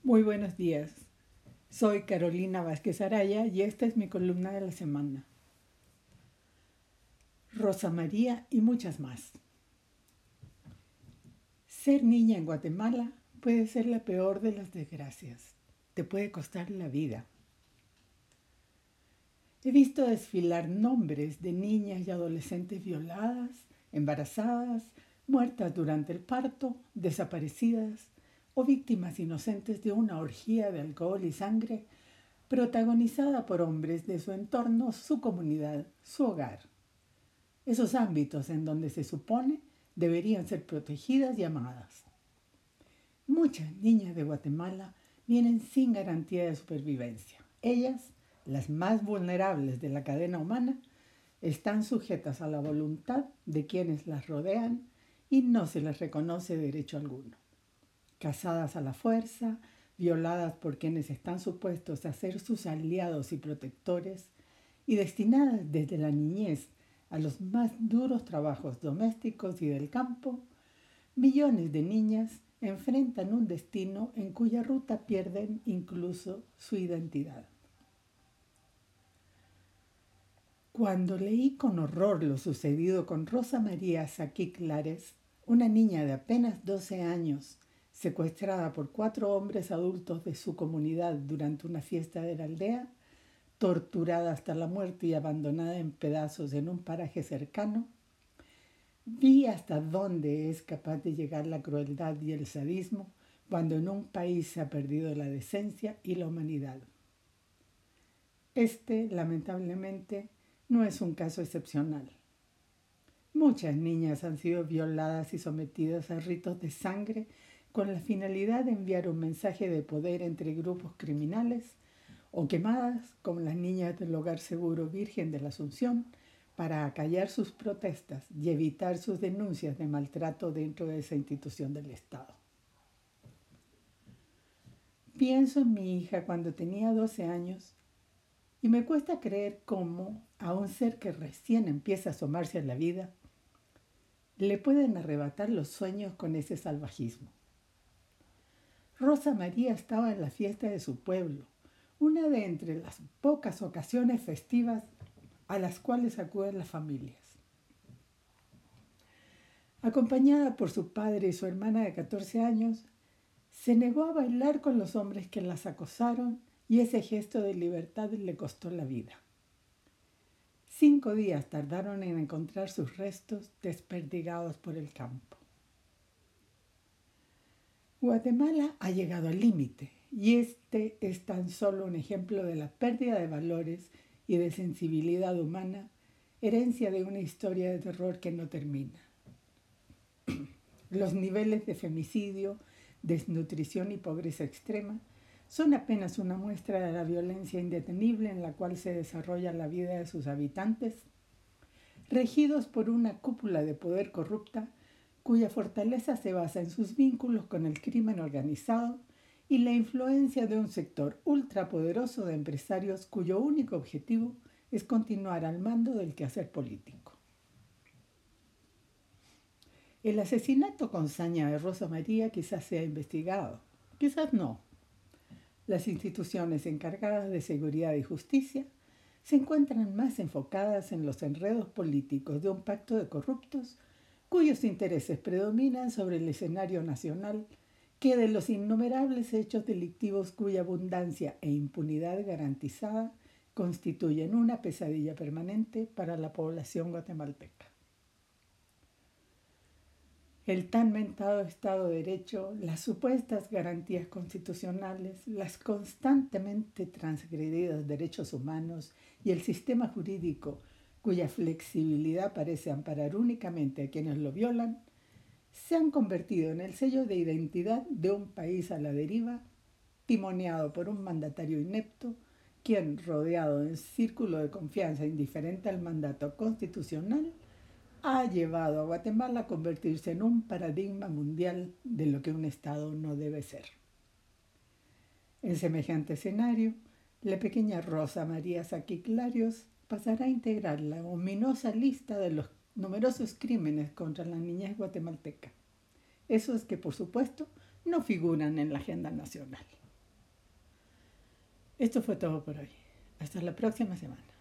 Muy buenos días. Soy Carolina Vázquez Araya y esta es mi columna de la semana. Rosa María y muchas más. Ser niña en Guatemala puede ser la peor de las desgracias. Te puede costar la vida. He visto desfilar nombres de niñas y adolescentes violadas, embarazadas, muertas durante el parto, desaparecidas o víctimas inocentes de una orgía de alcohol y sangre protagonizada por hombres de su entorno, su comunidad, su hogar. Esos ámbitos en donde se supone deberían ser protegidas y amadas. Muchas niñas de Guatemala vienen sin garantía de supervivencia. Ellas, las más vulnerables de la cadena humana, están sujetas a la voluntad de quienes las rodean y no se les reconoce derecho alguno. Casadas a la fuerza, violadas por quienes están supuestos a ser sus aliados y protectores, y destinadas desde la niñez a los más duros trabajos domésticos y del campo, millones de niñas enfrentan un destino en cuya ruta pierden incluso su identidad. Cuando leí con horror lo sucedido con Rosa María Saquic Lares, una niña de apenas 12 años, secuestrada por 4 hombres adultos de su comunidad durante una fiesta de la aldea, torturada hasta la muerte y abandonada en pedazos en un paraje cercano, vi hasta dónde es capaz de llegar la crueldad y el sadismo cuando en un país se ha perdido la decencia y la humanidad. Lamentablemente, no es un caso excepcional. Muchas niñas han sido violadas y sometidas a ritos de sangre con la finalidad de enviar un mensaje de poder entre grupos criminales o quemadas como las niñas del Hogar Seguro Virgen de la Asunción para acallar sus protestas y evitar sus denuncias de maltrato dentro de esa institución del Estado. Pienso en mi hija cuando tenía 12 años y me cuesta creer cómo a un ser que recién empieza a asomarse a la vida le pueden arrebatar los sueños con ese salvajismo. Rosa María estaba en la fiesta de su pueblo, una de entre las pocas ocasiones festivas a las cuales acuden las familias. Acompañada por su padre y su hermana de 14 años, se negó a bailar con los hombres que las acosaron y ese gesto de libertad le costó la vida. 5 días tardaron en encontrar sus restos desperdigados por el campo. Guatemala ha llegado al límite y este es tan solo un ejemplo de la pérdida de valores y de sensibilidad humana, herencia de una historia de terror que no termina. Los niveles de femicidio, desnutrición y pobreza extrema son apenas una muestra de la violencia indetenible en la cual se desarrolla la vida de sus habitantes, regidos por una cúpula de poder corrupta cuya fortaleza se basa en sus vínculos con el crimen organizado y la influencia de un sector ultrapoderoso de empresarios cuyo único objetivo es continuar al mando del quehacer político. El asesinato con saña de Rosa María quizás sea investigado, quizás no. Las instituciones encargadas de seguridad y justicia se encuentran más enfocadas en los enredos políticos de un pacto de corruptos cuyos intereses predominan sobre el escenario nacional que de los innumerables hechos delictivos cuya abundancia e impunidad garantizada constituyen una pesadilla permanente para la población guatemalteca. El tan mentado Estado de Derecho, las supuestas garantías constitucionales, las constantemente transgredidos derechos humanos y el sistema jurídico cuya flexibilidad parece amparar únicamente a quienes lo violan, se han convertido en el sello de identidad de un país a la deriva, timoneado por un mandatario inepto, quien, rodeado de un círculo de confianza indiferente al mandato constitucional, ha llevado a Guatemala a convertirse en un paradigma mundial de lo que un Estado no debe ser. En semejante escenario, la pequeña Rosa María Saquic Lares pasará a integrar la ominosa lista de los numerosos crímenes contra la niñez guatemalteca, esos que por supuesto no figuran en la agenda nacional. Esto fue todo por hoy. Hasta la próxima semana.